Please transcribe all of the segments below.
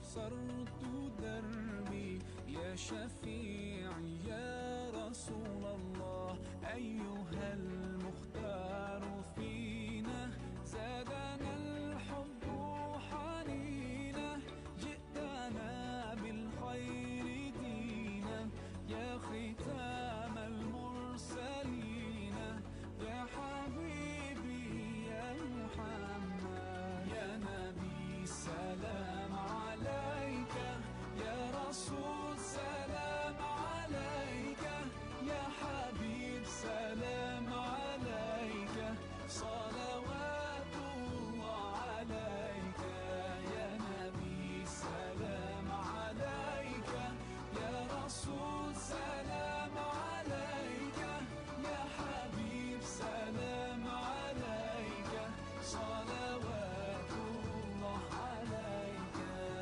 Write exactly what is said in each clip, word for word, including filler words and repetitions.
صرت دربي يا شفيعي يا رسول الله. أيها المختار فينا زادنا الحب حنينا، جئتنا بالخير دينا يا ختام المرسلين. يا حبيبي يا محمد يا نبي سلام عليك، يا رسول سلام عليك، يا حبيب سلام عليك، صلوات الله عليك. يا نبي سلام عليك، يا رسول سلام عليك، يا حبيب سلام عليك، صلوات الله عليك.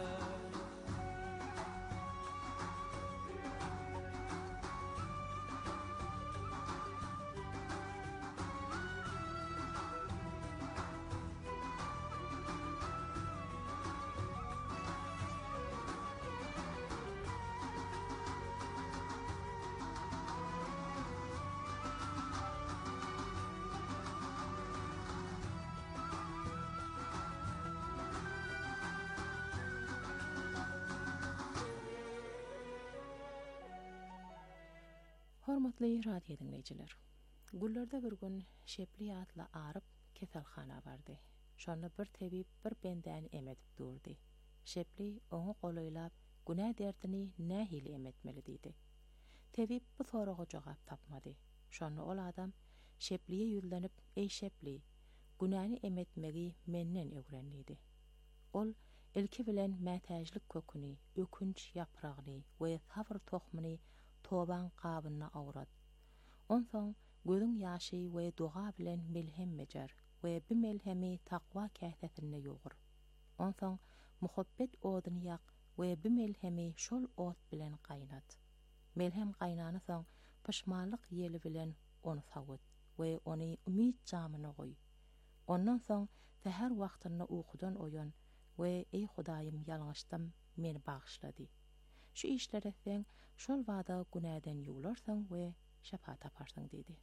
Hormatly radio dinleyiciler. Gullarda bir gün şepli atla arıp kefelxana bardy. Şonu bir tebip bir benden emedip durdy. Şepli onu qoloylap günä derdini nähili emetmeli diýdi. Tebip bu soraga jogap tapmady. Şonu ol adam şepliye ýüzlenip "Ey şepli, günäni emetmegi menden öwrenýidi." Ol elki bilen mätäjlik köküni, ökünç yapragyny we sabr tohmyny toban qabyna awrat. Onsoň gözüň ýaşy we dua bilen melhem mejer we bu melhemi takwa kähtetine ýogur. Onsoň muhabbet oduny yak we bu melhemi şol ot bilen qaynat. Melhem qaynany soň pişmanlyk ýeli bilen onu sawut we ony umid jamyna goý. Ondan soň täher wagtyny uykudan oýan we "Ey Hudaýym, ýalňyşdym, meni bagyşlady. Şu işler etsen, şol wada günäden ýuwlarsaň we şefa taparsaň" dedi.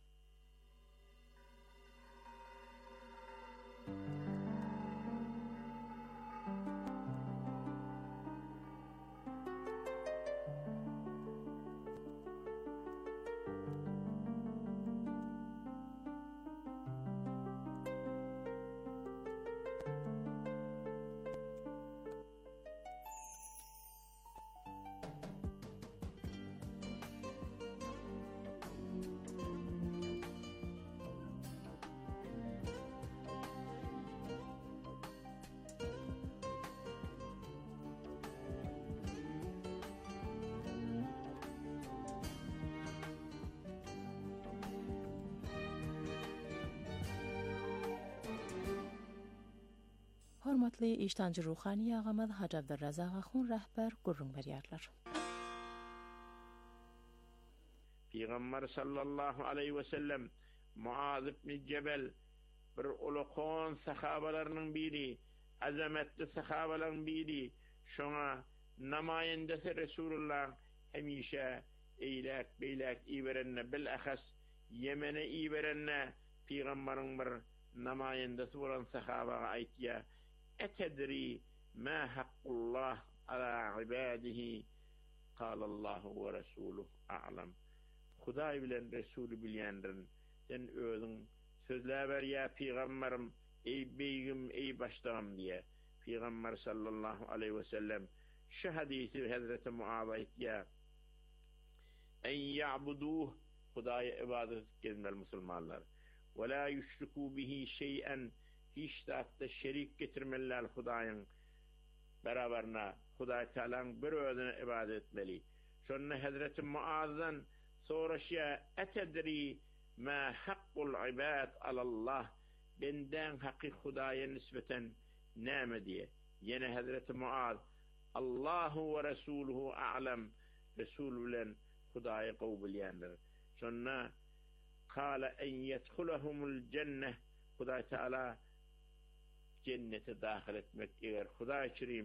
Hormatly iştancı ruhani ağamad Hacı Abdurrazak Ahun rahber gurrun berýärler. Peygamber sallallahu aleyhi ve sellem Muaz ibn Cebel bir ulukon sahabalarının biri, azametli sahabaların biri, şoňa namayendesi Resulullah hemişe eýlek beýlek iberenne bil ahas Yemene iberenne Peygamberin bir namayendesi bolan sahabaga aýtýar: "Etedri ma haqqullah ala ibadihi?" Qala Allahu ve Resuluhu a'lam. Hudaý bilen Resuli bilýändirin. Sen özüň sözlä ber ya Peygamberim, ey beýgim, ey başdagam diye. Peygamber sallallahu aleyhi ve sellem şu hadisi Hazreti Muaz aýtýar: "En ya'buduh", Hudaýa ibadet etmeli musulmanlar. "Ve la yüşriku bihi şey'en", hiç de şerik getirmeliler Hudaýyň beraberine. Hudaý Teala'nın bir özüne ibadet etmeli. Şonda Hazreti Muaz'dan soraşya: "Etedri ma haqqul ibad alallah?" Benden hakkı Hudaýa nispeten näme diye. Yine Hazreti Muaz: "Allahu ve Resuluhu a'lam." Resul bilen Hudaýa gowy bilýändir. Şonda qala en yedhulahumul cenneh, Hudaý Teala cennete dahil etmek eger Hudaý kirim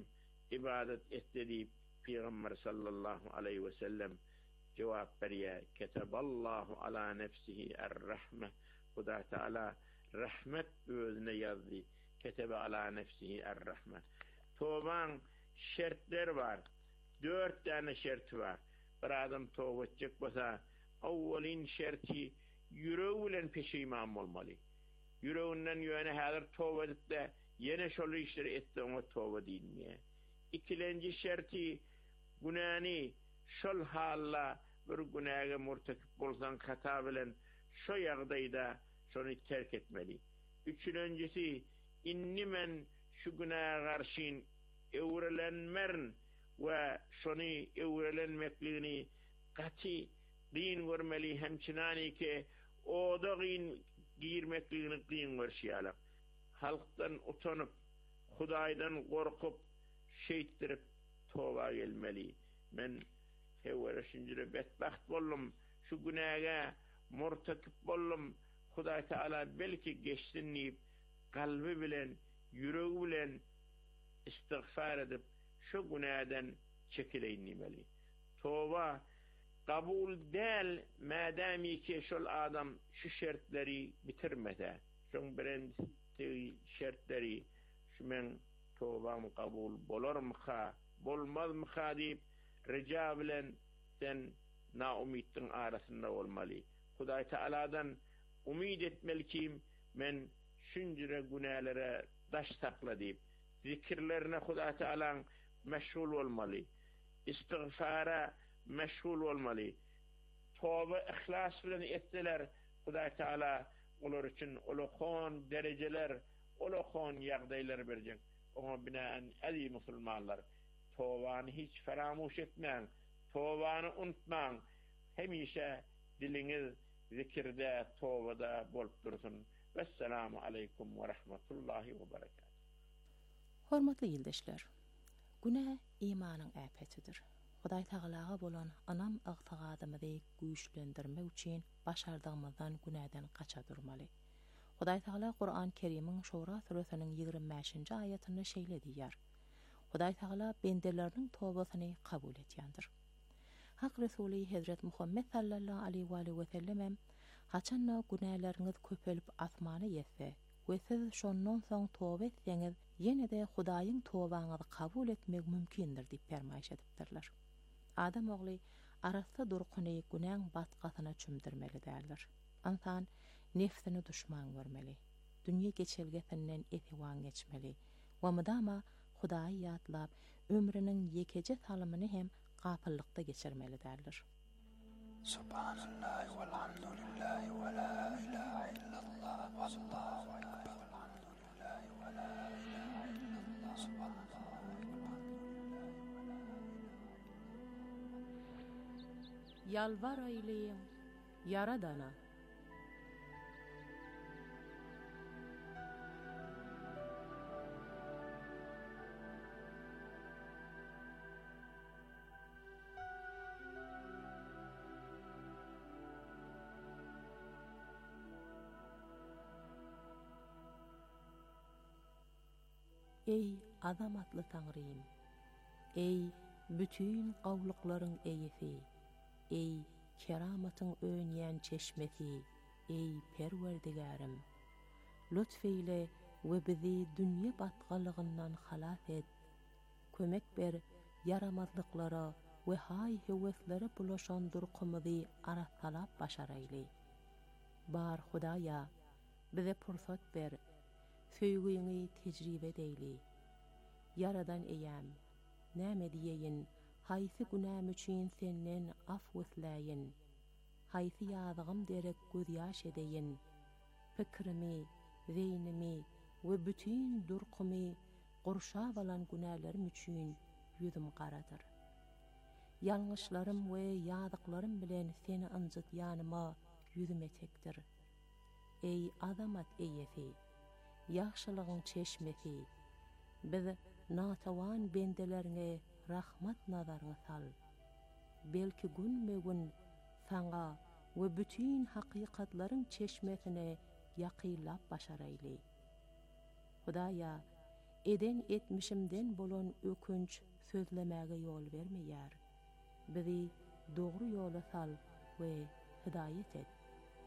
ibadet etti deyip Peygamber sallallahu aleyhi ve sellem cevap veriyor. Keteballahu ala nefsihi er-rahme. Huda Teala rahmet özüne yazdı. Ketebe ala nefsihi er-rahme. Tövban şertler var. Dört tane şerti var. Bir adam tövbe edecek bolsa awwalin şerti yüreğiyle peşiman olmalı. Yüreğinden yöne hazır tövbe edip de yine şolu işleri etti ona tövbe değilmiye. İkinci şerti günahını şol halla bir günaha murtakip bolsan hata bilen şu ýagdaýda şonu terk etmeli. Üçüncüsü inni men şu günaha garşyn öwrelenmern we şonu öwrelenmekligini gati din görmeli hemçinani ki o da gin girmekligini din görşýärler. Halktan utanyp Hudaýdan gorkup şeýtdirip toba gelmeli. Men hewere şinjire betbaht bollum, şu günaha murtakip bollum. Hudaý Teala belki geçsin deyip kalbi bilen, yüreği bilen istiğfar edip şu günahdan çekileyin demeli. Toba kabul değil madami ki şol adam şu şertleri bitirmede. Şun birinci şertleri şu men tobam kabul bolar mı ha, bolmaz mı ha deyip rica bilen sen naumittin arasında olmalı. Hudaý Teala'dan umid etmeli ki men şunjure günahlara daş takla deyip zikirlerine Hudaý Teala'nın meşgul olmalı. İstiğfara meşgul olmalı. Tövbe ihlas bilen etseler Hudaý Teala olar için ulukhan dereceler, ulukhan ýagdaýlar berjek. Ona binaen ey musulmanlar, tövbany hiç feramuş etmeň, tövbany unutmaň. Hemişe diliniz zikirde, tövbede bolup dursun. Vesselamu aleykum ve rahmetullahi ve berekatuhu. Hormatly ýyldaşlar, günah imanyň äpetidir. Hudaý Tealaga bolan anam ygtygadymyzy güýçlendirmek üçin başardygymyzdan günahdan gaça durmaly. Hudaý Teala Qur'an-ı Kerim'in Şura suresiniň ýigirme beşinji aýatyny şeýle diýär. Hudaý Teala bendeleriniň tawbasyny kabul etýändir. Hak Resuli Hazret Muhammed sallallahu aleyhi ve sellem haçanna günahlarynız köpelip asmana ýetse we siz şondan soň tawba etseňiz ýene-de Hudaýyň tawbaňyzy kabul etmek mümkindir diýip fermaýş edipdirler. Adam ogly arasda durquny günäň batgasyna çümdirmeli däldir. Ansan nefsini düşman görmeli. Dünýe geçelgesinden etiwan geçmeli. Wa mudama Hudaýy ýatlap ömrüniň ýekeje salymyny hem gapyllykda geçirmeli däldir. Subhanallahi velhamdülillahi ve la ilahe illallah wallahu ekber. Velhamdülillahi ve la ilahe illallah. Subhanallahi Yalvar eyleyin Yaradana. Ey azamatly Taňrym, ey bütün gawlyklaryň eýesi, ey keramatyň öňýän çeşmesi, ey Perwerdigarim, lütfeyle we bizi dünýe batgalygyndan halas et, kömek ber yaramazlyklara we hay heweslere bulaşan durqumyzy arasalap başaraýly. Bar Hudaýa, bize pursat ber, söýgüňi tejribe eýli. Yaradan eýäm, näme diýeýin, haýsy günäm üçin senden af wysläýin, haýsy ýazgym derek göz ýaş edeýin, pikrimi, zeýnimi we bütün durqumy gurşa balan günälerim üçin ýüzüm garadyr. Ýalňyşlarym we ýazyklarym bilen seni anjytýanyma ýüzüm etekdir. Ey azamat eýesi, ýaxşylygyň çeşmesi, biz natawan bendelerine rahmat nazaryny sal. Belki gün-megün saňa we bütün hakykatlaryň çeşmesine ýakylap başaraýly. Hudaýa, eden etmişimden bolan ökünç sözlemäge yol vermeýär. Bizi dogry ýola sal we hidayet et.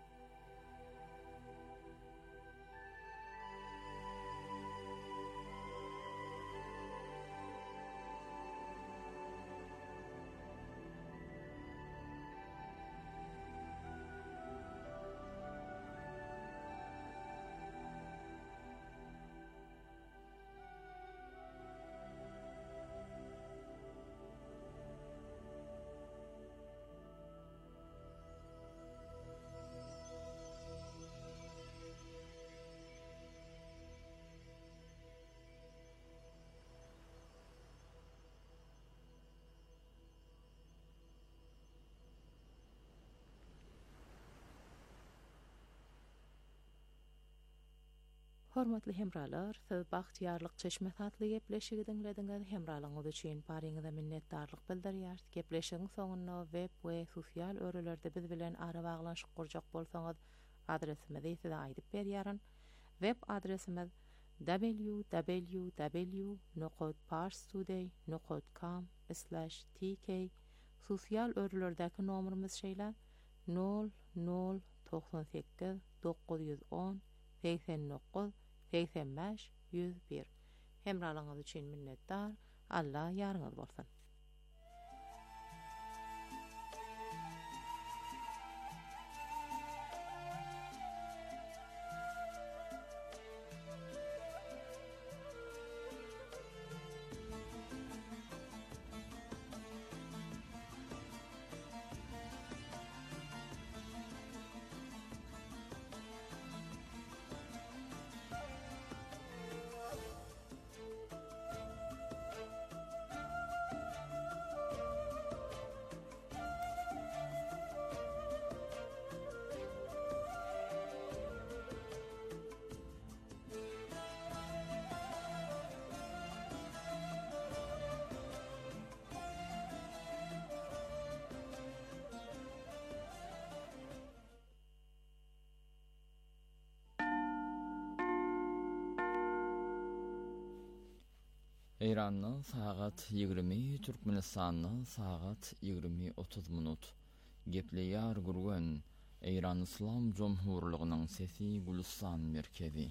Hormatly hemralar, siz Bagtyarlyk Çeşme tatly gepleşigi dinlediňiz. Hemralaryňyz üçin paryňyza minnetdarlyk bildirýär. Gepleşigiň soňunda web we sosial örelerde biz bilen ara baglanşyk gurjak bolsaňyz, adresimizi size aýdyp berýärin. Web adresimiz w w w nokta parstoday nokta com slash t k. Sosial örelerdäki nomerimiz şeýle nol nol doksan sekiz dokuz yüz on seksen dokuz seksen beş yüz bir. Hemralaryňyz üçin minnetdar. Allah ýarňyz bolsun. Eýranyň sagat ýigirmi, Türkmenistanyň sagat ýigirmi otuz minut. Gepleýär gurgan Eýran Islam Jomhurlygynyň sesi Gulistan merkezi.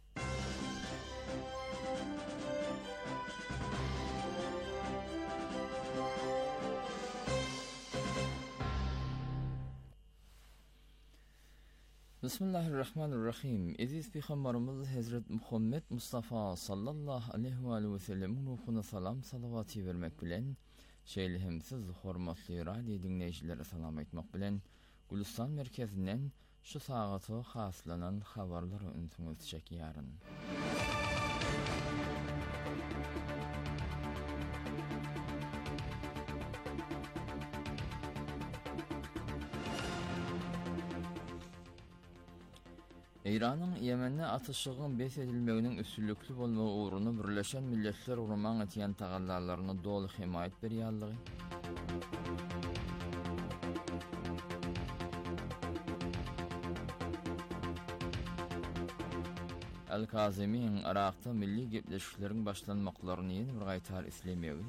Bismillahirrahmanirrahim. Aziz Peygamberimiz Hazret Muhammed Mustafa sallallahu aleyhi ve sellem'in ruhuna salam salavati vermek bilen, şeýlehimsiz hormatly radio dinleýiçilere salam aýtmak bilen, Gulistan merkezinden şu sagaty haslanan habarlary ünsüňiz çekýäryn. Eýranyň Ýemenne atışygyň bes edilmeginiň üstünlükli bolmagy uğruna Birleşen Milletler Urman etýän tagallarlaryna doly himayet berýärligi, Al-Kazimiň Irakda milli gepleşikleriň başlanmaklaryny ýene bir gaýtar islemegi,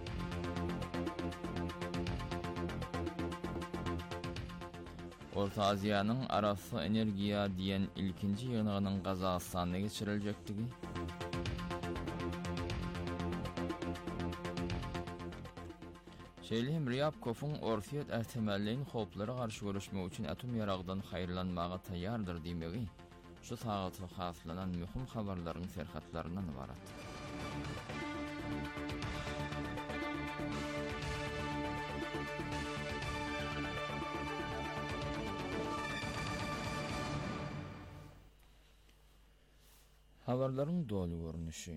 Orta Aziýanyň arasy energiýa diýen ilkinji ýygynyň Gazagystanda geçiriljekdigi, Şeýlem Ryabkowyň Orfiýet ähtemelligi howplary garşy görüşmek üçin atom ýaragdan haýyrlanmaga taýýardyr diýmegi, şu sagaty haslanan mühim habarlaryň serhatlaryndan ibarat. Habarlaryň dolu görnüşi.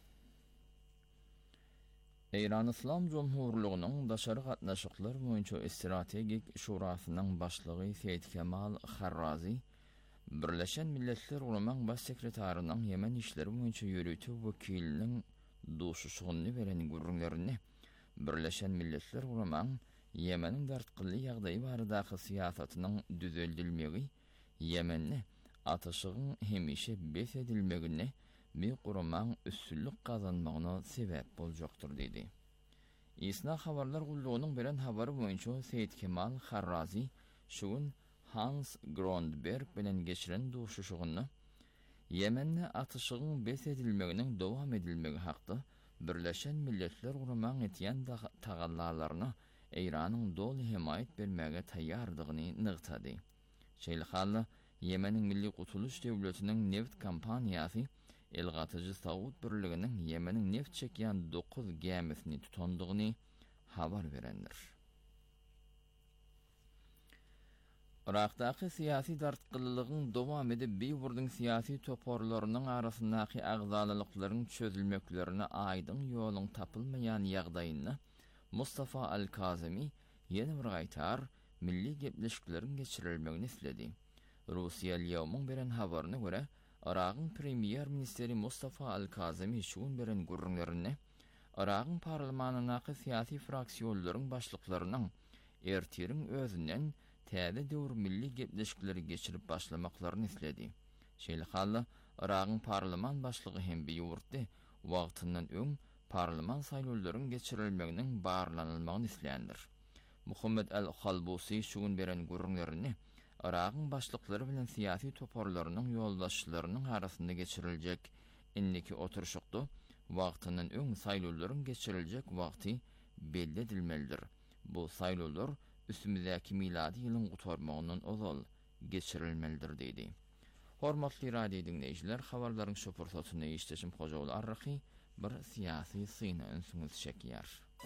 Eýran Islam Jomhurlygynyň daşary gatnaşyklar boýunça strategik şurasynyň başlygy Seýid Kemal Harrazi, Birleşen Milletler Urman baş sekretarynyň Yemen işleri boýunça ýöretip wekiliniň duşuşygyny beren gurrunlaryny Birleşen Milletler Urman Yemeniň dartgyly ýagdaýy baradaky siýasatynyň düzeldilmegi, Yemenni atışygyň hemişe bes edilmegini bir qurumaň üstünlük kazanmagyna sebäp boljakdyr dedi. İsna habarlar gullugynyň beren habary boýunça Seyit Kemal Harrazi şugun Hans Grundberg bilen geçiren duşuşugyny Yemen'de atışıgyň bes edilmeginiň dowam edilmegi hakda Birleşen Milletler Guramaň etýän tagallalaryna Iranyň doly himayet bermäge taýýardygyny nygtady. Şeýle Yemen'in Milli Gutuluş Dewletiniň neft kampaniýasy Elgatyjy Saud birliginiň Yemen'in neft çekýän dokuz gemisini tutandygyny habar berendir. Irakdaky siyasi dartgylylygyň dowam edip Beýurdyň siyasi toporlarynyň arasyndaky agzalylyklaryň çözülmeklerine aýdyň ýoluň tapylmaýan ýagdaýyny Mustafa Al-Kazemi ýene bir gaýtar milli gepleşikleriň geçirilmegini isledi. Russiýa ýewmüň beren habaryna görä, Irakyň premier ministeri Mustafa Al-Kazemi şugun beren gurrunlaryny Irakyň parlamentinaky siyasi fraksiýonlaryň başlyklarynyň ertiriň özünden täze döwür milli gepleşikleri geçirip başlamaklaryny isledi. Şeýle hally Irakyň parlament başlygy hem beýurtdy wagtyndan öň parlament saýlawlaryň geçirilmeginiň barlanylmagyny islendir. Muhammed el-Halbusi şugun beren gurrunlaryny Irakyň başlyklary bilen siyasi toporlarynyň ýoldaşlarynyň arasynda geçiriljek indiki oturuşykda wagtyndan öň saýlawlaryň geçiriljek wagty belli edilmelidir. Bu saýlawlar üstümizdäki miladi ýylyň gutarmagynyň ozal geçirilmelidir dedi. Hormatly radio dinleýijiler, habarlaryň şu pursatyny eşdeşim Hojaul Arrahy bir siyasi syna önsüňiz çekýär.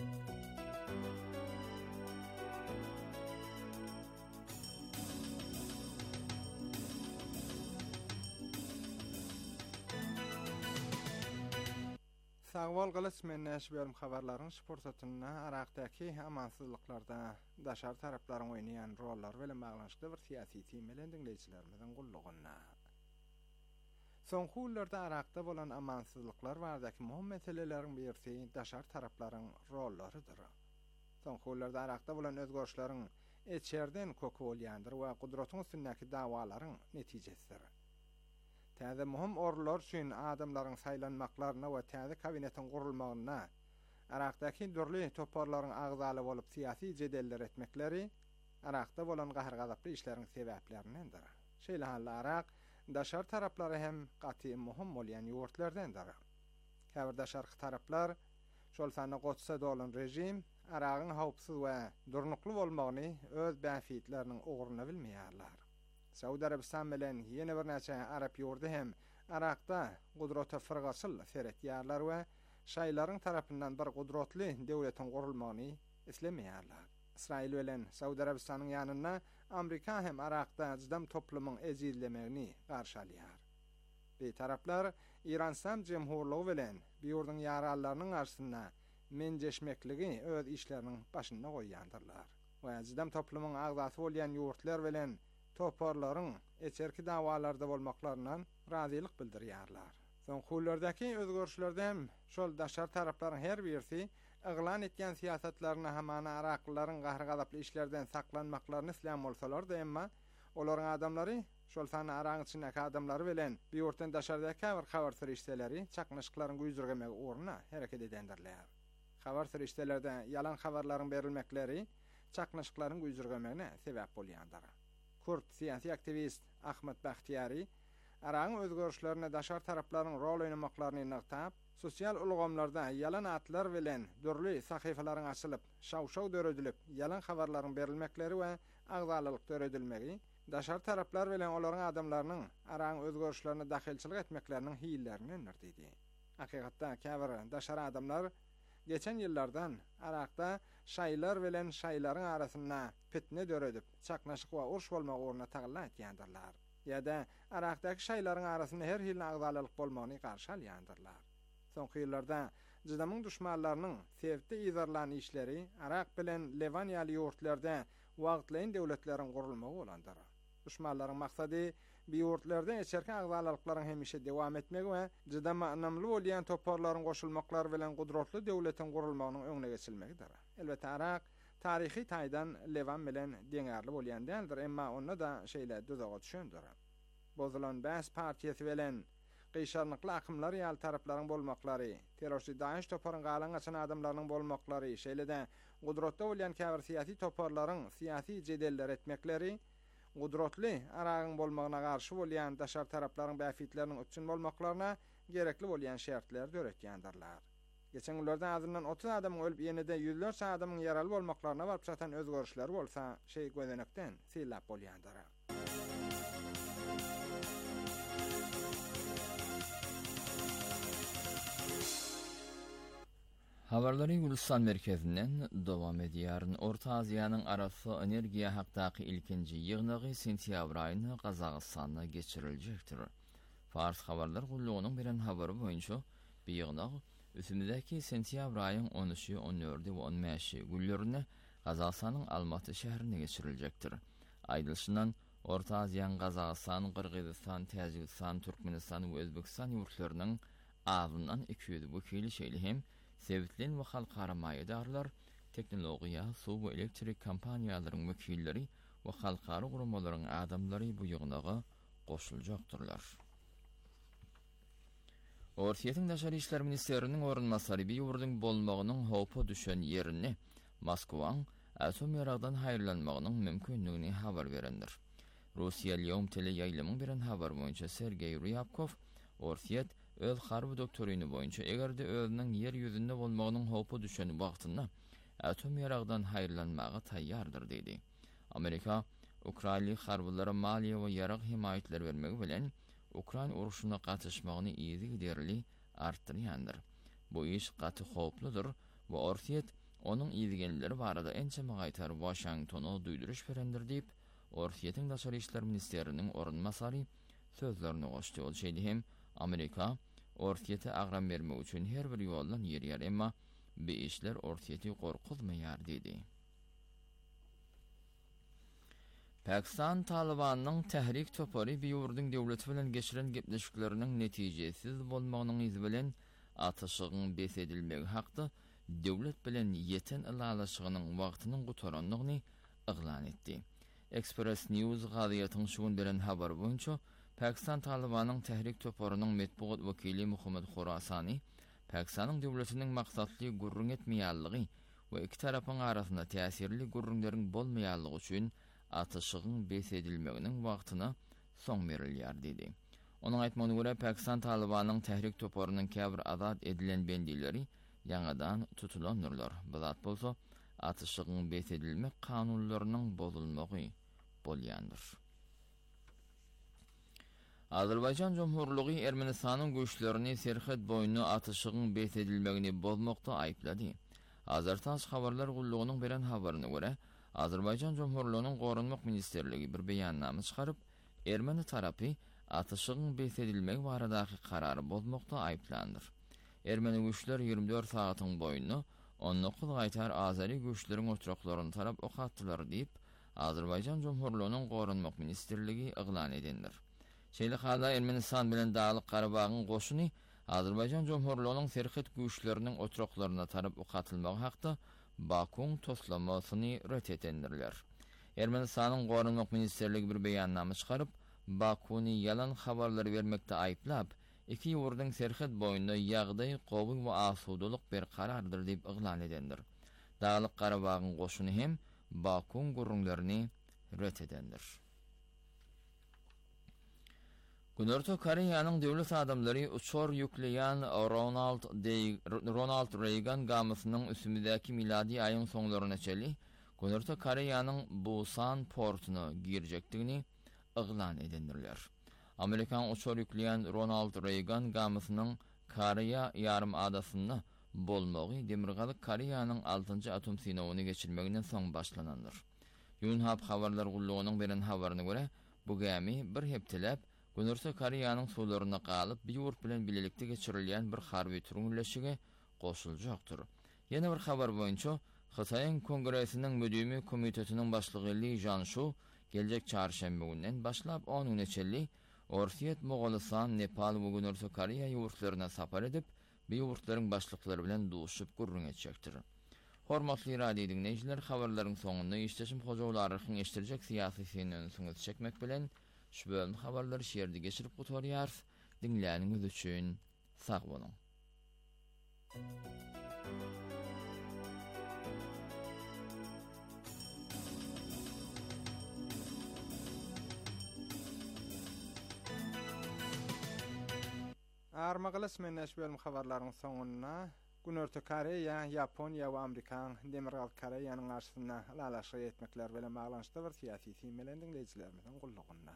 Sagwal galas men näşberim habarlaryň şporsatyna Irakdaky amansızlyklarda daşar taraplaryň oýnaýan rollary bilen baglanşykly bir siyasi temalar dinleýijilerimizin gullugyna. Soňky ýyllarda Irakda bolan amansızlyklar baradaky muhim meseleleriň birisi daşar taraplaryň rollarydyr. Soňky ýyllarda Irakda bolan özgörüşleriň etçerden kökü bolýandyr we gudratyň üstündäki dawalaryň netijesidir. Täze muhim orlar üçin adamlaryň saýlanmaklaryna we täze kabinetin gurulmagyna, Irakdaky dürli toporlaryň agzaly bolup siyasi jedeller etmekleri Irakda bolan gahr-gazaply işleriň sebäplerindendir. Şeýle hally Irak daşar taraplary hem gaty muhim bolýan ýurtlardandyr. Häzir daşar taraplar şol sany gotsa dolan rejim Irakyň hawpsyz we durnukly bolmagyny öz bäfitleriniň ogruny bilmeýärler. Saudi Arabistan bilen ýene bir näçe Arap ýurdy hem Irakda gudrata fırgaçyl seretýärler we şaýlaryň tarapyndan bir gudratly döwletiň gurulmagyny islemeýärler. Israil bilen Saudi Arabistanyň ýanyna Amerika hem Irakda jydam toplumyň ezillemegini garşy alýar. Bu taraplar İran-Sam jemhurlygy bilen ýurdyň ýarallarynyň arasynda menjeşmekligi öz işleriniň başyna goýýandyrlar. We jydam toplumyň agzasy bolýan ýurtlar bilen toporlaryň eçerki dawalarda bolmaklaryndan razylyk bildirýärler. Soňky ýyllardaky özgörüşlerde şol daşar taraplaryň her birisi yglan etýän siýasatlaryna hamana Iraklylaryň gahr-gazaply işlerden saklanmaklaryny isläm bolsalar da emma olaryň adamlary şol sany Irak içindäki adamlary bilen bir ýurtdan daşardaky bir habar serişdeleri çaknaşyklaryň güýjürgemegi orna hereket edendirler. Habar serişdelerde yalan habarlaryň berilmekleri çaknaşyklaryň güýjürgemegine sebäp bolýandyr. Kurt siyasi aktivist Ahmet Bahtiyari Irak'ın özgörüşlerine daşar taraplaryň rol oynamaklaryny nyktab, sosial ulgamlarda yalan atlar bilen dürli sahyfalaryň açylyp, şawşaw döredilip, yalan habarlaryň berilmekleri we agzalylyk döredilmegi, daşar taraplar bilen olaryň adamlarynyň Irak'ın özgörüşlerine dahilçilik etmekleriniň hillerini öňerdi. Hakykatda käbir daşar adamlar geçen ýyllardan Irak'da şaýlar bilen şaýlaryň arasynda fitne döredip, çaknaşyk we uruş bolmagy orna tagylla etýändirler. Ýa-da Irakdaky şaýlaryň arasynda her hil agzalylyk bolmagyny garşy alýandyrlar. Soňky ýyllarda jydamyň düşmanlarynyň sevdi izarlan işleri Irak bilen Levan ýaly ýurtlarda wagtlaýyn döwletleriň gurulmagy bolandyr. Düşmanlaryň maksady bir ýurtlarda eçerki agzalylyklaryň hemişe dowam etmegi we jydam anamly bolýan toporlaryň goşulmaklary bilen gudratly döwletiň gurulmagynyň öňüne geçilmegidir. Elbetde Irak tarihi taýdan Levan bilen deňärli bolýan däldir, emma onda da şeýle düzega düşendir. Bozulan Bäs partiýasy bilen Qyşarnykly akymlar ýaly taraplaryň bolmaklary, terrorist daýyş toparyň galan açan adamlaryň bolmaklary, şeýle-de gudratda bolýan käbir siýasy toparlaryň siýasy jedeller etmekleri, gudratly aragyň bolmagyna garşy bolýan daşar taraplaryň bäfitleriniň üçin bolmaklaryna gerekli bolýan şertler döretýändirler. Geçen günlerde azından otuz adamyň ölüp ýene-de ýüzlerçe adamyň ýaraly bolmaklaryna baryp çatan özgörüşler bolsa, şeý gözenekden sylap bolýandyr. Habarlary Gülistan merkezinden dowam edýäryn. Orta Aziýanyň arasy energiýa hakdaky ilkinji ýygnagy sentýabr aýyny Gazagystanda geçiriljekdir. Fars habarlar gullugynyň biren habary boýunça bu ýygnag üsümdäki sentýabr aýynyň on üçi, on dördi we on beşi günlerine Gazagystanyň Almaty şäherine geçiriljekdir. Aýdylşyndan Orta Aziýanyň Gazagystan, Kyrgyzstan, Täjikistan, Türkmenistan we Özbekistan ýurtlarynyň azyndan iki ýüz wekili şeýle hem Sevitlen we halkara maýadarlar, teknologiýa, suw we elektrik kompaniýalaryň wekilleri we halkara gurumalaryň adamlary bu ýygnaga goşuljakdyrlar. Orsiýetiň daşary işler ministeriniň orunmasary bir ýurduň bolmagynyň howpa düşen ýerini Moskwaň atom ýaragdan haýyrlanmagynyň mümkinligini habar berendir. Russiýa Lyom teleýaýlymyň biren habar boýunça Sergey Ryabkov Orsiýet öz harby doktoryny boýunça egerde özüniň ýer ýüzünde bolmagynyň howpa düşen wagtynda atom ýaragdan haýyrlanmagy taýýardyr dedi. Amerika Ukraina harbylara maliýe we ýarag himayetler bermek bilen Ukraina uruşuna gatnaşmagyny iýdi giderli artdyrýandyr. Bu iş gaty howpludyr we Orsiýet onuň iýdigenleri barada ençe maýtar Washingtona duýduruş berendir diýip Orsiýetiň daşary işler ministeriniň orunmasary sözlerini goşdy. Ol şeýle hem Amerika Orsiýete agram bermek üçin her bir ýoldan ýerýär, emma bu işler Orsiýeti gorkutmaýar dedi. Pakistan Talibanyň tehrik topary bir ýurduň döwleti bilen geçiren gepleşikleriniň netijesiz bolmagynyň izi bilen ataşygyň besedilmegi hakda döwlet bilen ýeten ilalaşygynyň wagtynyň gutaranlygyny eglan etdi. Express News gaziýatynyň şu gün beren habar boýunça Pakistan Talibanyň tehrik toparynyň metbuat wekili Muhammad Khurasani, Pakistanyň döwletiniň maksatly gurrun etmeýärligi we iki tarapyň arasynda täsirli gurrunlaryň bolmaýarlygy üçin ataşygyň besedilmeginiň wagtyna soň berilýär dedi. Onuň aýtmagyna görä Pakistan Talibanyň tehrik toparynyň käbir azat edilen bendileri ýangadan tutulandylar. Bu zat bolsa ataşygyň besedilmek kanunlarynyň bozulmagy bolýandyr. Azerbaýjan Jomhurlugy Ermenistanyň güýçlerini Serhat boýuny ataşygyň besedilmegini bozmakda aýplady. Azertaş habarlar gullugynyň beren habaryna görä, Azerbaýjan Jomhurlugynyň Gorunmak ministerligi bir beýannama çykaryp, Ermeni tarapy ataşygyň besedilmegi baradaky karary bozmakda aýplandyr. Ermeni güýçler ýygrimi dört saatyň boýuny on dokuz gaýtar Azeri güýçleriň oturaklaryny tarap ok atdylar diýip Azerbaýjan Jomhurlugynyň Gorunmak ministerligi eglan edendir. Şeýle halda Ermenistan bilen Dağlyk Garabagyň goşuny Azerbaýjan Jomhurlugynyň serhat güýçleriniň oturaklaryna tarap ok atylmagy hakda Bakuň toslamasyny ret edendirler. Ermenistanyň Gorunmak ministerligi bir beýannama çykaryp, Bakuny yalan habarlar bermekde aýplap, iki ýurduň serhat boýunda ýagdaý gowy we asudalyk bir karardyr diýip eglan edendir. Dağlyk Garabagyň goşuny hem Bakuň gurrunlaryny ret edendir. Günörtü Koreýanyň döwlet adamlary uçor ýükleýän Ronald de Ronald Reagan gamysynyň üstündäki miladi aýyň soňlaryna çeli Günörtü Koreýanyň Busan portuny girjekdigini eglan edendirler. Amerikan uçor ýükleýän Ronald Reagan gamysynyň Koreýa ýarym adasyny bolmagy Demirgalyk Koreýanyň altynjy atom synawyny geçirmeginden soň başlanandyr. Yunhap habarlar gullugynyň beren habaryna görä, bu gämi bir heptilep Günörtü Koreýanyň suwlaryna galyp bir ýurt bilen bilelikde geçirilýän bir harby türüňleşige goşuljakdyr. Ýene bir habar boýunça Hytaýyň Kongresiniň müdümi komitetiniň başlygy Lee Janshu geljek çarşembe günden başlap on güneçeli Orsiýet, Mogolistan, Nepal we Günörtü Koreýa ýurtlaryna sapar edip, bu ýurtlaryň başlyklary bilen duşup gurrun etjekdir. Hormatly radio dinleýijiler, habarlaryň soňunda işleşim hojaglaryň eşdirjek syýasy seneni çekmek bilen şu bölüm habarlary şeýerde geçirip gutarýar. dinläniniz üçin sag bolun. Armaqalas men näşbel habarlaryň soňuna Günörtü Koreýa, Ýaponiýa we Amerikan Demirgal Koreýanyň garşysyna lalaşyk etmekler bilen baglanşykda bir syýasy temelden dinleýijilerimiziň gullugyna.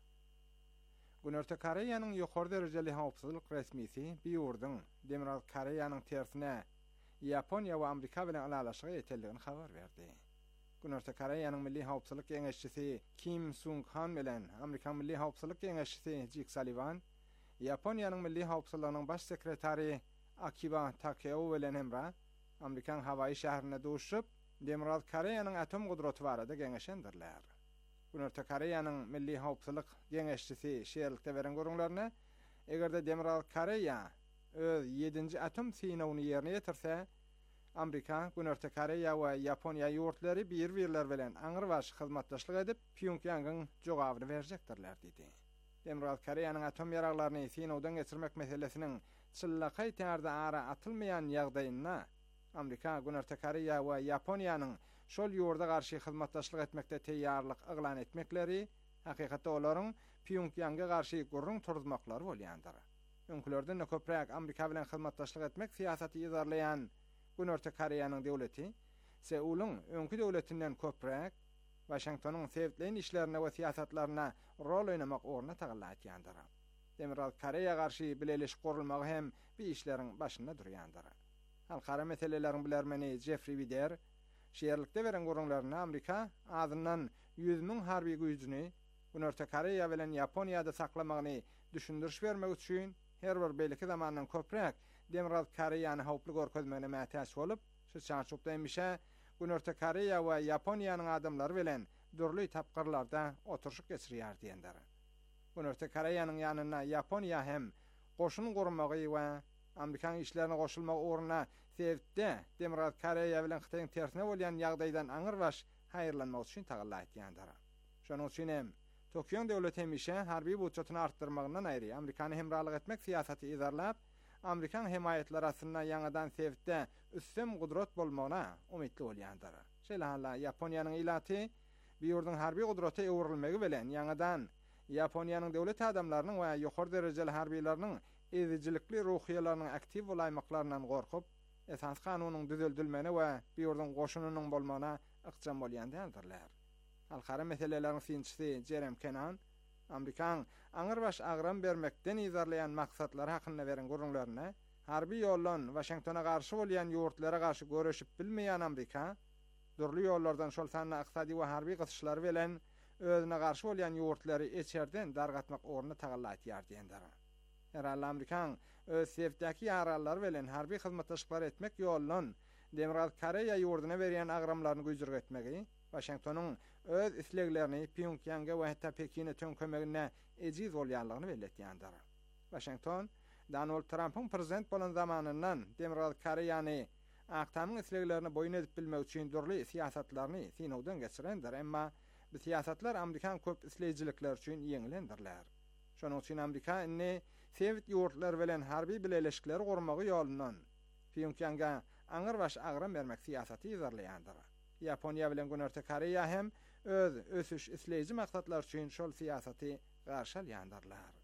Günörtü Koreýanyň ýokary derejeli howpsuzlyk resmisi biýurdyň Demirgal Koreýanyň tersine Ýaponiýa we Amerika bilen lalaşyk eteldigini habar berdi. Günörtü Koreýanyň milli howpsuzlyk geňeşçisi Kim Sung-han bilen Amerikan milli howpsuzlyk geňeşçisi Jake Sullivan, Ýaponiýanyň milli howpsuzlygynyň baş sekretary Akiba Takeo bilen hemra Amerikan hawaii şäherine duşup Demirgal Koreýanyň atom gudraty barada geňeşendirler. Günörtü Koreýanyň milli howpsuzlyk geňeşçisi şeýerlikde beren görüňlerine egerde Demirgal Koreýa öz ýedinji atom synowyny ýerine ýetirse, Amerika, Günörtü Koreýa we Ýaponiýa ýurtlary bir-birler bilen aňyr baş hyzmatdaşlyk edip Pyongyanyň jogabyny berjekdirler diýdi. Demirgal Koreýanyň atom ýaraklaryny synowdan geçirmek meselesiniň çyllaqay tärde ara atylmayan ýagdaýyna Amerika, Günörtü Koreýa we Ýaponiýanyň şol ýurda garşy hyzmatdaşlyk etmekde teýýarlyk eglan etmekleri hakykatda olaryň Pyongyanga garşy gurrun turdmaklary bolýandyr. Öňkülerde köpräk Amerika bilen hyzmatdaşlyk etmek siýasaty ýazarlayan Günörtü Koreýanyň döwleti Seulyň öňkü döwletinden köpräk Washingtonyň sevitleýän işlerine we siýasatlaryna rol oynamak orna tagallat ýandyr. Demirgal Koreýa garşy bileşik gurulmagy hem bir işleriň başynda durýandyr. Halkara meseleleriň bilermeni Jeffrey Wider şeýerlikde beren görüňlerini Amerika adyndan ýüz miň harby güýjüni Günörtü Koreýa bilen Ýaponiýada saklamagyny düşündiriş bermek üçin her bir belki zamandan köpräk Demirgal Koreýany howply görkezmegine mätäç bolup, şu çarşupda emişe Günörtü Koreýa we Ýaponiýanyň adamlary bilen durly tapgyrlarda oturşyk geçirýär diýenler. Günörtü Koreýanyň ýanyna Ýaponiýa hem goşun gurmagy we Amerikan işlerine goşulmak orna sevitde Demirgal Koreýa bilen Hytaýyň tersine bolýan ýagdaýdan aňyr baş haýyrlanmak üçin tagallat ýandyr. Şonuň üçin hem Tokyo döwleti hemişe harby budjetyny artdyrmagyndan aýry Amerikany hemralyk etmek siýasaty ýazarlap, Amerikan hemaýetleri arasynda ýangadan sevitde üstün gudrat bolmagyna umytly bolýandyr. Şeýle Ýaponiýanyň ilaty bir ýurdun harby gudraty öwrülmegi bilen ýangadan Ýaponiýanyň döwlet adamlarynyň we ýokary derejeli harbylarynyň ezijilikli ruhyýalarynyň aktiv bolaýmaklaryndan gorkup, esas kanunyň düzeldilmegine we bir ýurdun goşunynyň bolmagyna ykjam bolýandylar. Halkara meseleleriň synçysy Jerem Kenan, Amerikan aňyr baş agram bermekden ýazarlayan maksatlar hakynda beren görüňlerine harby ýollan Washingtona garşy bolýan ýurtlara garşy görüşip bilmeýän Amerika, durly ýollardan şol sanly ykdysady we harby gysyşlary bilen özüne garşy bolýan ýurtlary eçerden dargatmak orna tagallat ýar diýenler. Herhalde Amerikan öz sevdäki ýaralary bilen harby hyzmatdaşlyk etmek ýollan Demirgal Koreýa ýurduna berýän agramlaryny güýjürg etmegi, Washingtonyň öz isleglerini Pyongyanga we hatda Pekine tönkemegine ejiz bolýanlygyny belletýändir. Washington Donald Trump'ın prezident bolan zamanyndan Demirgal Koreýany aktamyň isleglerini boýun edip bilmek üçin durly siýasatlaryny synowdan geçirendir, emma bu siýasatlar Amerikan köp isleýijilikler üçin ýeňilendirler. Şonuň üçin Amerika inni sevit ýurtlar bilen harby bileşikleri gurmagy ýolundan Pyongyanga aňyr baş agram bermek siýasaty ýazarlaýandyr. Ýaponiýa bilen Günörtü Koreýa hem öz ösüş isleýiji maksatlar üçin şol siýasaty garşy alýandyrlar.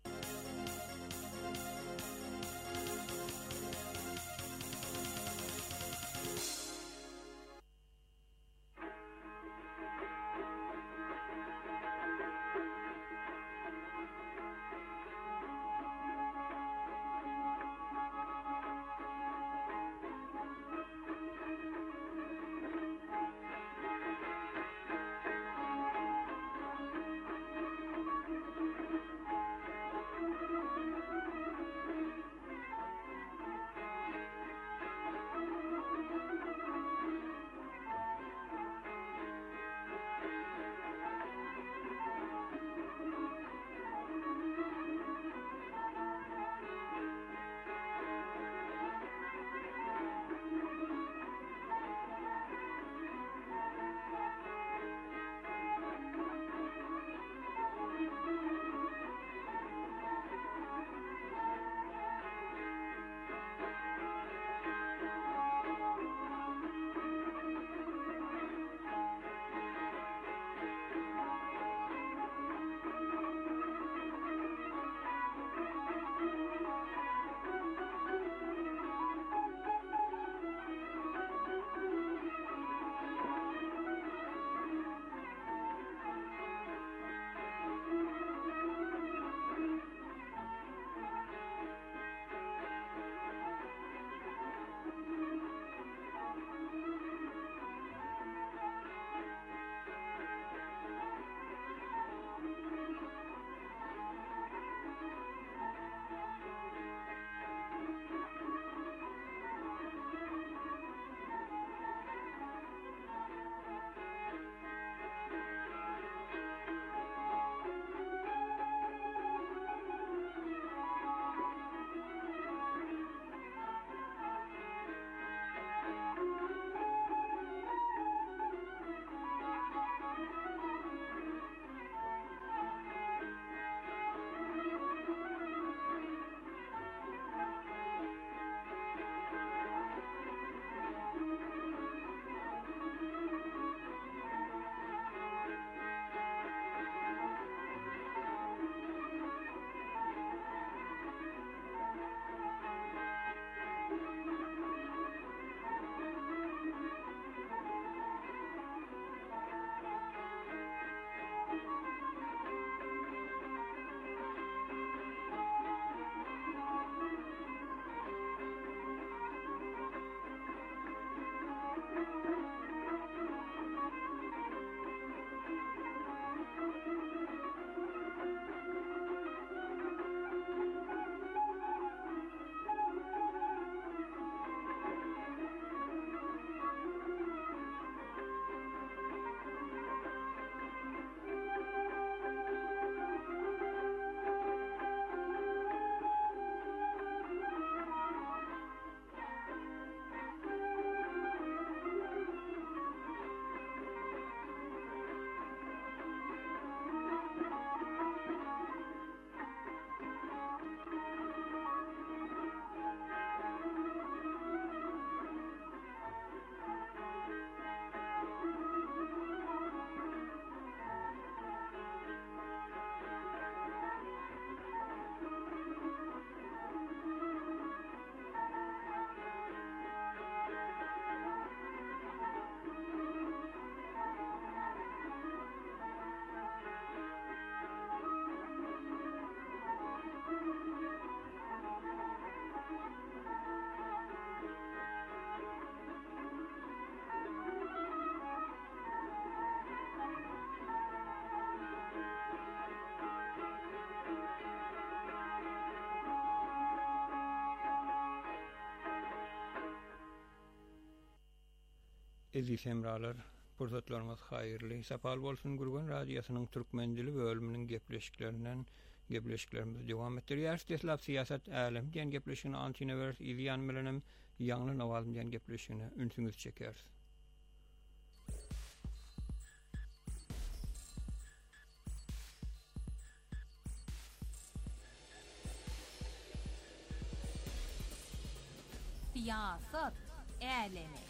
Eziz hemralar, pursatlarymyz haýyrly. Sapal bolsun Gurgun radiosynyň türkmen dili bölüminiň gepleşiklerinden gepleşiklerimiz dowam etdirýär. Teslap siýasat älim diýen gepleşigini Antinewers izleýän bilenim ýangy nawaz diýen gepleşigini ünsüňiz çeker. Siyasat älemi.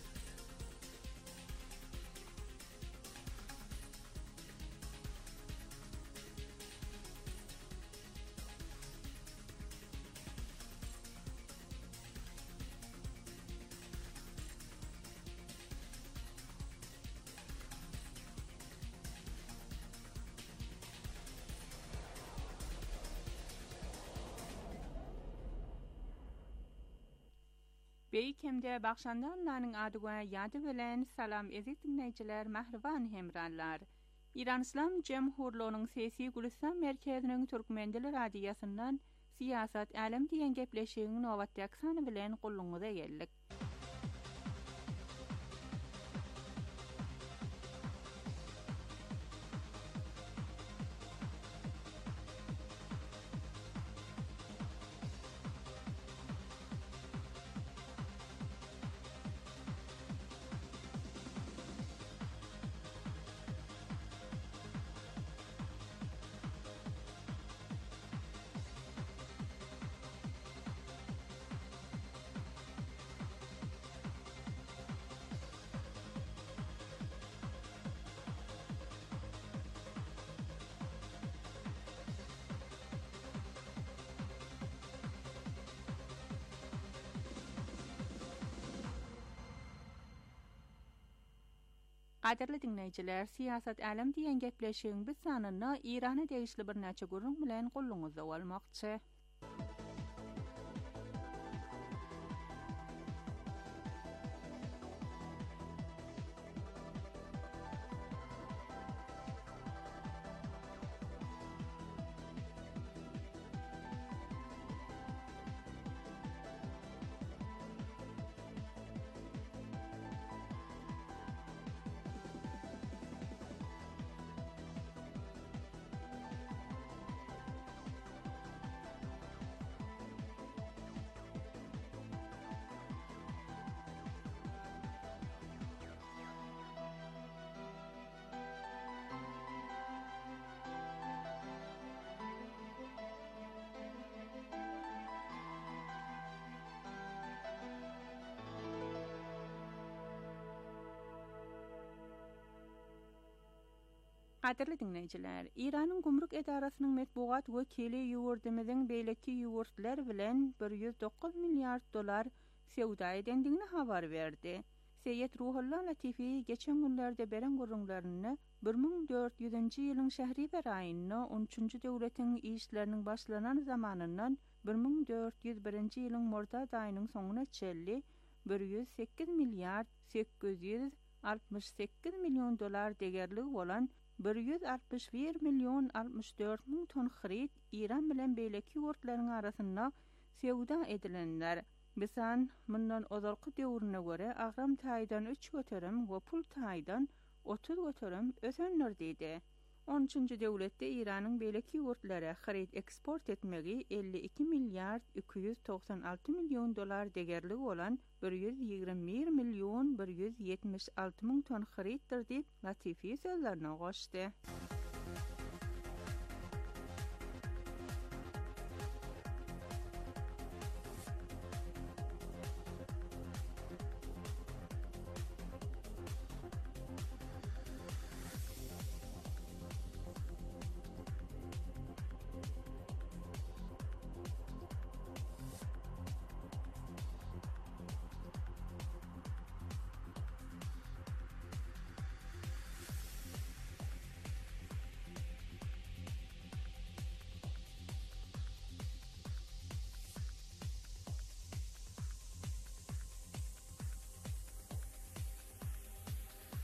Beýkemde Bagşandarlaryň adyga ýady bilen salam ezik dinleýijiler, mähriban hemrallar. İran İslam Jemhurluğunyň Sesi Gülistan merkeziniň türkmen dili radiosynyň siýasat älim diýen gepleşiginiň nowatdaky sany bilen gulluňyza geldik. Gaderli dinleýijiler, siýasat älim diýen gepleşigiň biz sanyny Irana degişli bir näçe gurrun bilen gulluňyzda bolmakçy. Gaderli dinleýijiler, Iranyň gumruk edarasynyň metbuat wekili ýurdumyzyň beýleki ýurtlar bilen bir ýüz dokuz milliard dolar sewda edendigini habar berdi. Seyyed Ruhullah Latifi geçen günlerde beren gurrunlaryny bir ming dört ýüzünji ýylyň şähriber aýyny on üçünji döwletiň işleriniň başlanan zamanyndan bir ming dört ýüz birinji ýylyň mordad aýynyň soňuna çelli bir ýüz sekiz milliard sekiz ýüz altmış sekiz million dolar degerligi bolan bir ýüz altmış bir million altmış dört ming ton xrit İran bilen beýleki ýurtlaryň arasynda sewda edilenler. Bisan mundan ozalky döwrüne göre agram taýdan üç göterim we pul taýdan otuz göterim ösenler diýdi. on üçünji döwletde Iranyň beýleki ýurtlary xrit eksport etmegi elli iki milliard iki yüz toksan alty million dolar degerligi bolan bir yüz ýygrimi bir million bir yüz ýetmiş alty ming ton xritdir diýip Latifi sözlerine goşdy.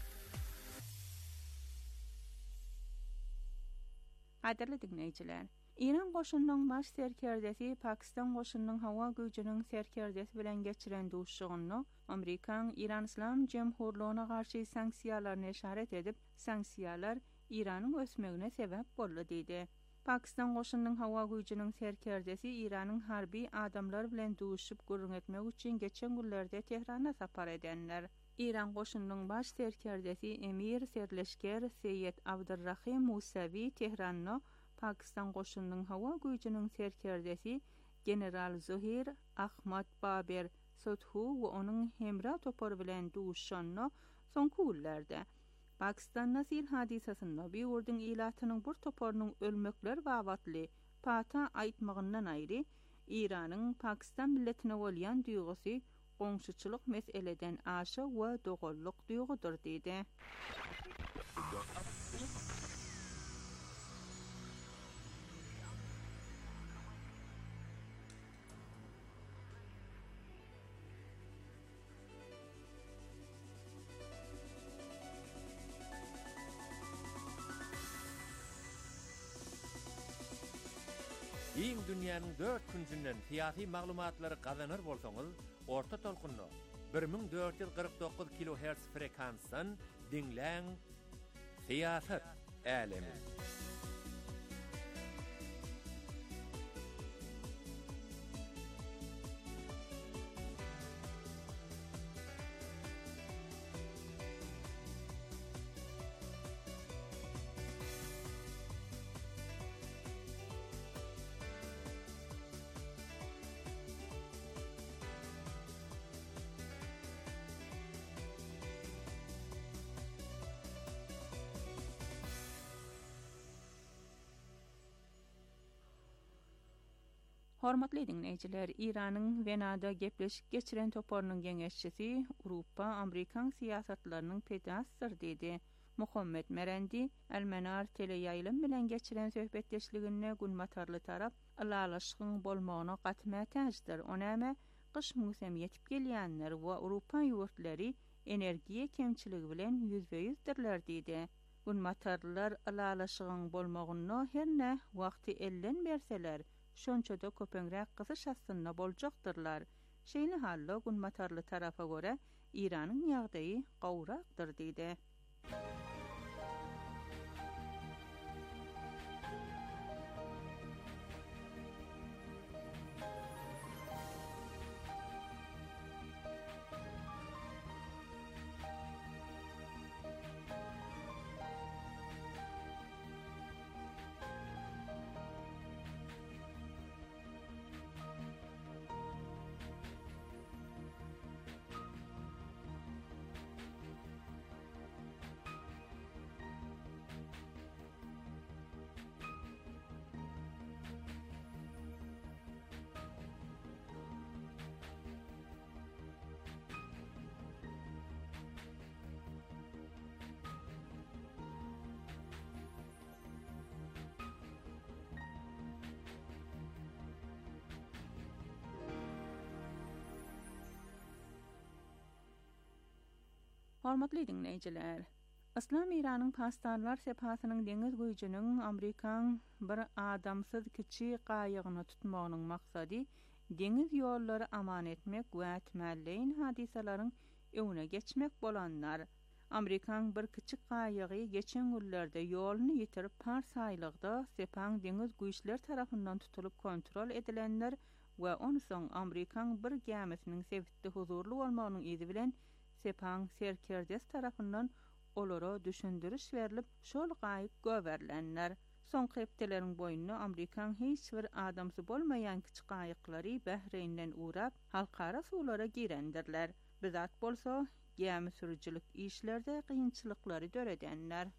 Gaderli dinleýijiler, İran goşunynyň baş serkerdesi Pakistan goşunynyň hawa güýjüniň serkerdesi bilen geçiren duşşugyny Amerikan İran İslam Jemhurlugyna garşy sanksiýalaryna işaret edip, sanksiýalar İranyň ösmegine sebäp boldy diýdi. Pakistan goşunynyň hawa güýjüniň serkerdesi İranyň harby adamlar bilen duşup gürrüň etmek üçin geçen günlerde Tehrana sapar edenler. İran goşunynyň baş serkerdesi Emir Serleşker Seyyed Abdurrahim Musavi Tehranyň Pakistan goşunynyň hawa güýjüniň serkerdesi General Zohir Ahmad Baber Sothu we onuň hemra topar bilen duşşanyny soňky günlerde Pakistan nasil hadisasyny bir urdun ilatynyň bir toparynyň ölmekler wagtly pata aýtmagyndan aýry İranyň Pakistan milletine bolýan duýgusy goňşuçylyk meseleden aşy we dogalllyk duýgudur diýdi. Iň dünýäniň dört künsünden fiýaty maglumatlary gazanır bolsaňyz, orta tolkunny bir ming dört yüz kırk dokuz kilohertz frekansdan dinläň. Fiýasat älemi. Hormatly dinleyijiler, İranyň Venada gepleşik geçiren toparynyň geňeşçisi Awropa Amerikan siýasatlarynyň pedasdyr diýdi. Muhammed Merendi Elmenar teleýaýlym bilen geçiren söhbetdeşligine günmatarly tarap alalaşygyň bolmagyna gatmatajdyr. Onäme gyş mövsemi ýetip gelýänler we Awropa ýurtlary energiýa kemçiligi bilen yüzde yüz dirler diýdi. Günmatarlylar alalaşygyň bolmagyny herne wagty elden berseler, şonçada köpeňräk gyzyş aslynda boljaktyrlar. Şeýle halda günmatarly tarafa göre İranyň ýagdaýy gowrakdyr diýdi. Hormatly dinleyijiler, İslam İranyň pastarlar sepasynyň deňiz güýjüniň Amerikan bir adamsyz kiçi gaýygyny tutmagynyň maksady deňiz ýollary aman etmek we tmäleýin hadisalaryň öňüne geçmek bolanlar. Amerikan bir kiçik gaýygy geçen günlerde ýoluny ýitirip Pars aýlygda sepaň deňiz güýçleri tarapyndan tutulup kontrol edilenler we onu soň Amerikan bir gemisiniň sebitli huzurly bolmagynyň izi bilen sepaň serkerdes tarapyndan olara düşündiriş berilip şol gaýyp göwerilenler. Soňky hepdeleriň boýunna Amerikan hiç bir adamsy bolmaýan kiçik gaýyklary Bahreýnden urap halkara suwlara girendirler. Bizat bolsa gemi sürüjilik işlerde kıyınçılıkları döredenler.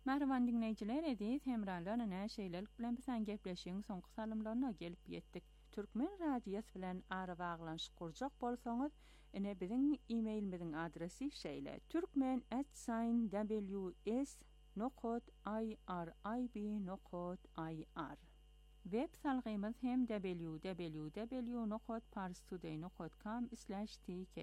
Merhaban dinleyiciler, edis hemralarına näşeýlelik bilen bilen gepleşiň soňky salymlaryna gelip ýetdik. Türkmen radiýasy bilen ara baglanşyk kurjak bolsaňyz, ene biziň e-mailimiziň adresi şeýle: türkmen at w s nokta i r i b nokta i r. Web salgymyz hem w w w nokta parstoday nokta com slash t k.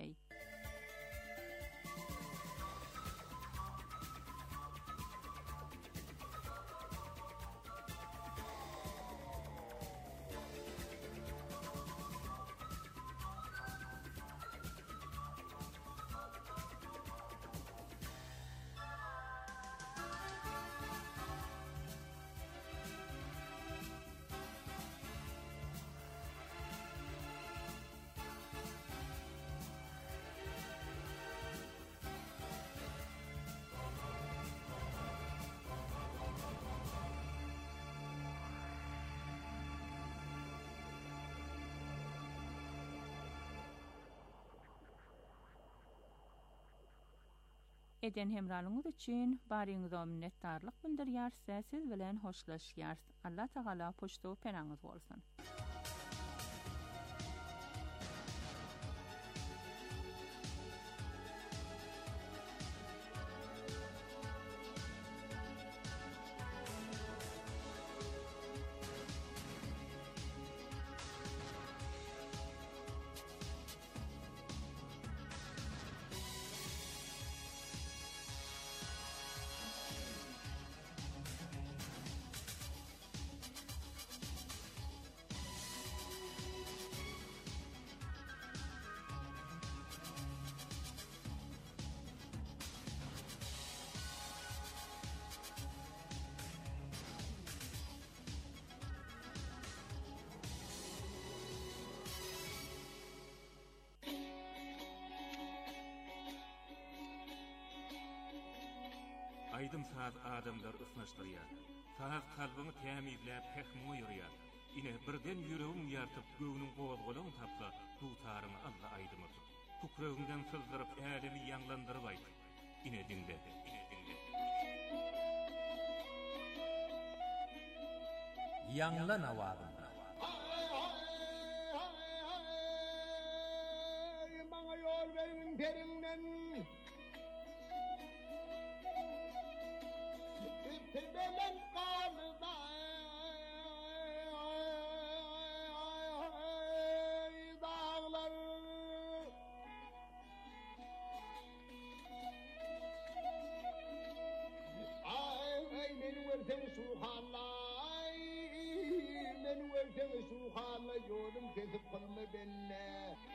Eden hemralyňyz üçin baryňyza minnetdarlyk bildirýär, siz bilen hoşlaşýar. Allah Taala poşto penaňyz bolsun. Aydym saat adamlar ısnaşdyrýar. Saat kalbyny tämizläp pehmu ýürýär. Ine birden ýüregiň ýartyp göwnüň gowazgalagyny tapsa, tutaryny Allah aýdymy. Tukragyndan sızdyryp älimi ýanglandyryp aýt. Ine dinle, ine dinle. Ýanglan awazyn. Maňa ýol berin perinden. Tebelen kalda dağlar ay men versen suhalay men versen suhalay yolum kesip kalma benne.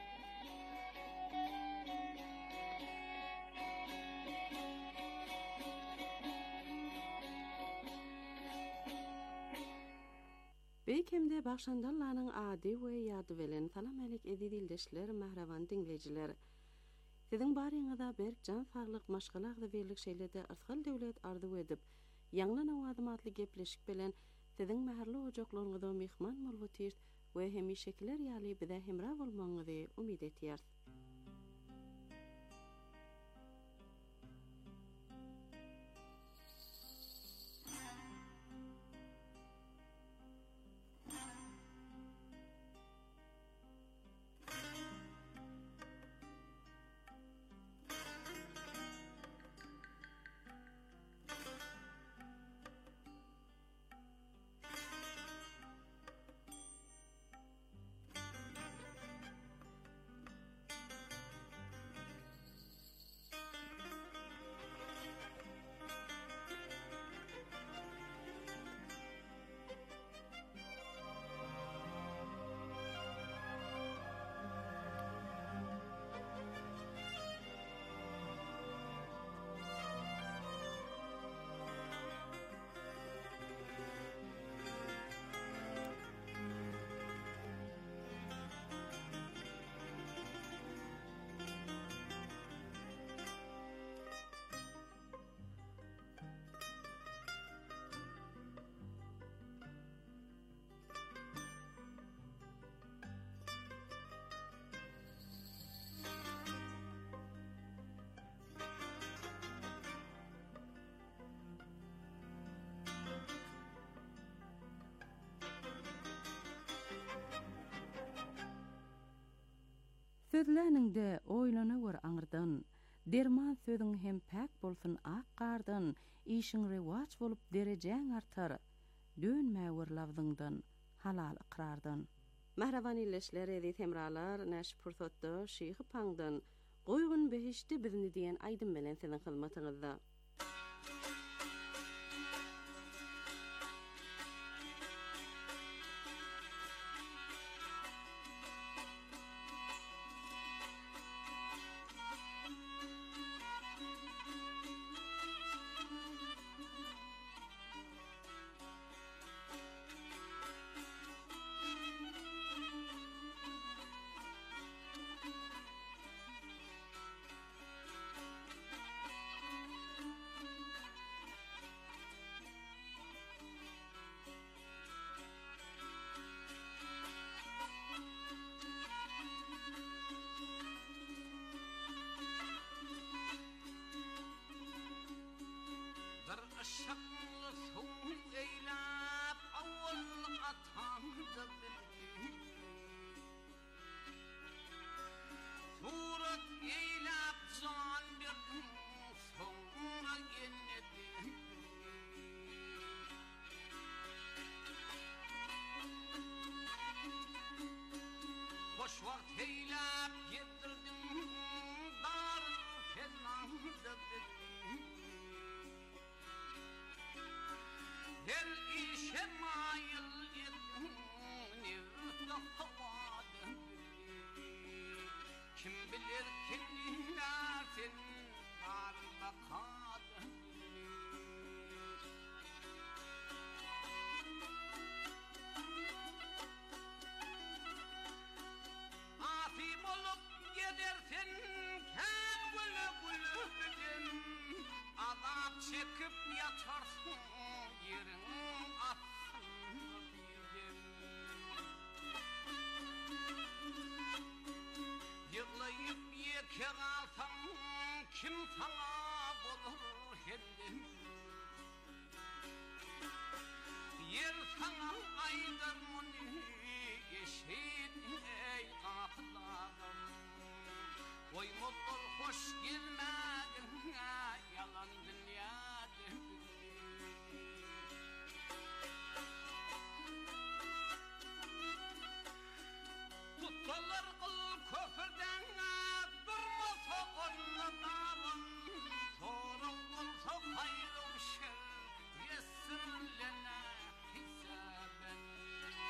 Beýkemde başlandanlaryň ady we ýady bilen salam alek edildeşler, mahrawan dinleýijiler. Siziň baryňyzda berk jan saglyk maşgalagda berlik şeýlerde arsal döwlet arzu edip, ýanglan awazym atly gepleşik bilen siziň mähärli ojaklaryňyzda mehman bolýar we hemişekiler ýaly bize hemra bolmaňyzy umyt etýär. sözläningde oýlana gör aňyrdan, derman sözüň hem päk bolsun ak gardan, işiň rewaç bolup derejäň artar, dönmäwer lawzyňdan, halal iqrardan. Mahravan illeşler edi temralar, näş pursatda şeýhi paňdan, goýgun behişde bizni diýen aýdym bilen seniň hyzmatyňyzda. Şaklı soğuk eylap avval atamda bildim. Surat eylap can birdim, sonra yennedim. Boş vakt eylap yedirdim, dar kenarda bildim. Her işe mail ettim, nevde havadan. Kim bilir kimler senin darda kadın. Afim olup gidersin, kel gülü gülü bilin. Azap çekip yatarsın. Yerin aslında bildim. Yıklayıp yeke kalsam kim sana bulur hendim. Yer sana aydın muni eşit ey kapılarım. Oy mutlu hoş girmedin yalan dünyadım. Tutulur kıl köpürden durmasa onladarım. Sorun olsa hayrı şer yesinlene hisaben.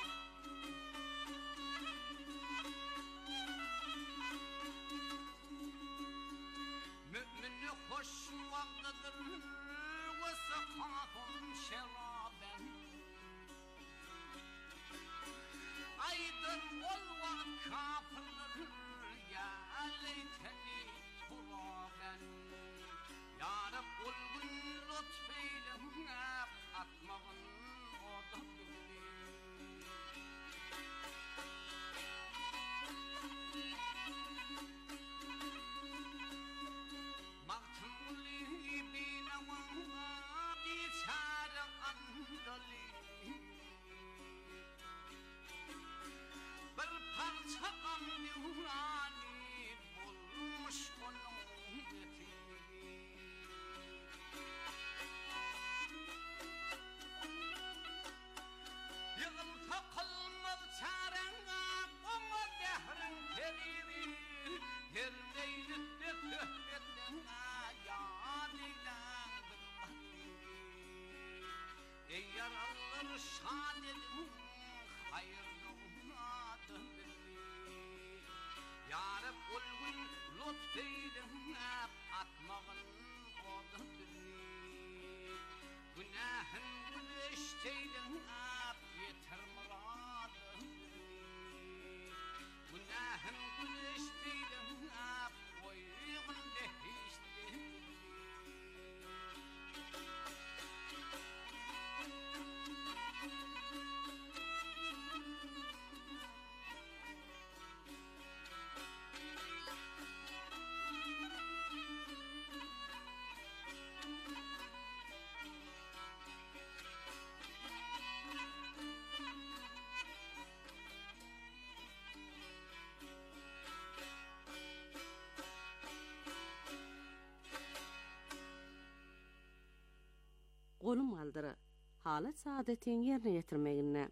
golum galdyry. Halat saadetin yerine getirmegine.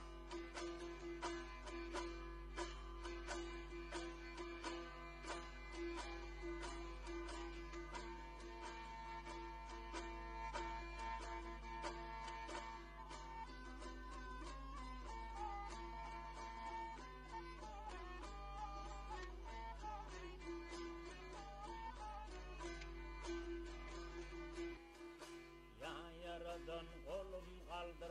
Kolum kaldır,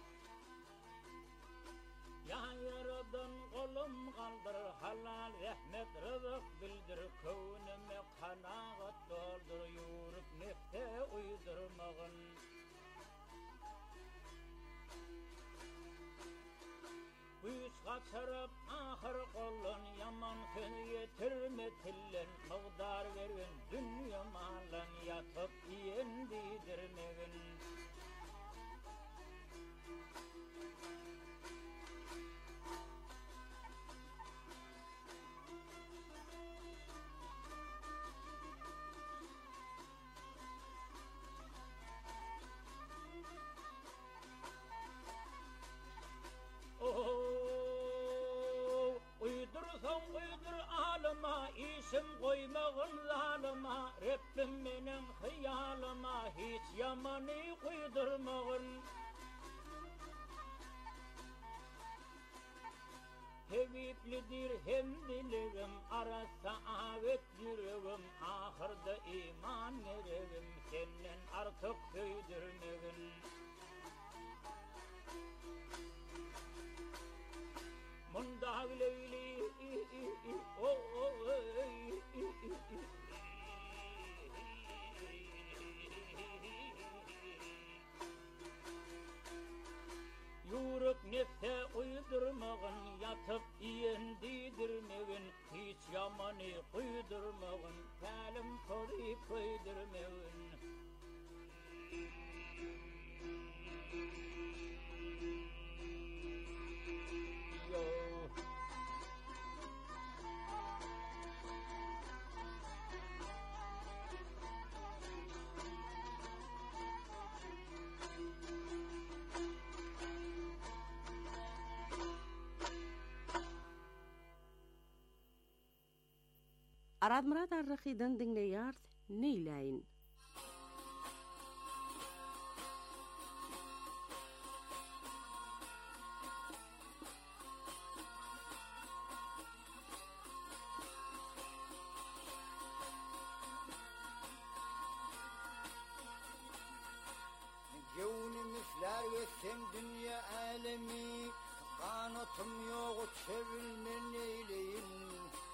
ya yaradan kolum kaldır, halal rahmet rızık bildir, könüme kanaat doldur, yürüp nefse uydurmağın. Büyüş kaçırıp ahır kolun, yaman seni yetirme tillen, mıqdar verin dünya malın, yatıp yiyen didirmegin. Uydursan uydur alıma, işim koymağın zalıma, Rabbim menin hiyalıma, hiç yamanı uydurmağın. Teviplidir hem dilerim, arasa avet yüreğim, ahırda iman ereğim, senden artık söydürmegin. Mundag leyli o o yürüp nefse uydurmağın, yatıp yiyen didirmegin, hiç yamanı uydurmağın, kalim koyup uydurmağın. Arad Murad Arraqidan dinleýär Neylaýyn. Gönlümüzler ve sen dünya alemi, kanatım yok çevilme neyleyin.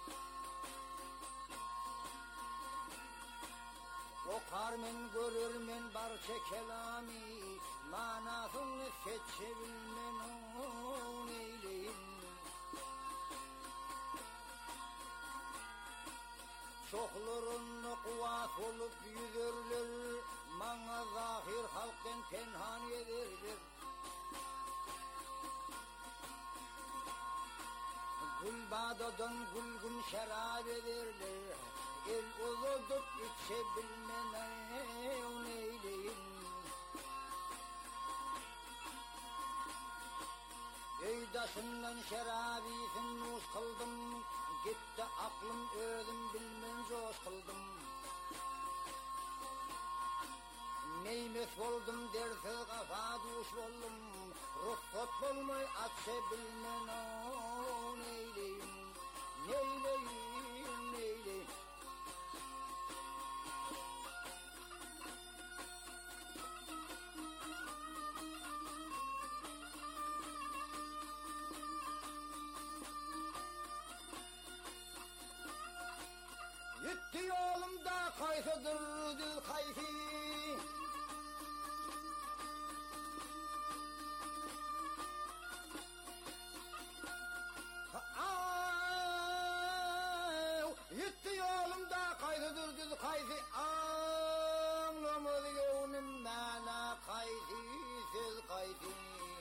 Okar men görür men barça kelami, manasını seçebilmen o neyleyin. Çoğlarını kuvat olup yüzürler, mana zahir halkın tenhan ederler. Gülbadadan gülgün şerab ederler, el uzudup içebilmene o neyleyin. Öydaşından şerabisin nuş kıldım, gitti aklım özüm bilmen coş kıldım. Neymes oldum dersiz kafa duş oldum, ruhsat olmay açabilmen o neyleyin, neyleyin, neyleyin. Gitti yolumda kaysadır dil kayfi, gitti yolumda kaysadır dil kayfi, anlamadı gönlüm mana kayfi, siz kayfi.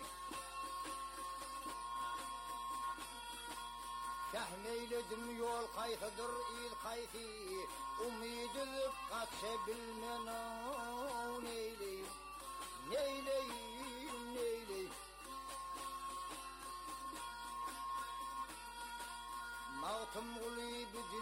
Şahmeyledim yol kaysadır il kayfi, umid edip kaçabilmen o neyleyim, neyleyim neyleyim. Mağtım uli bir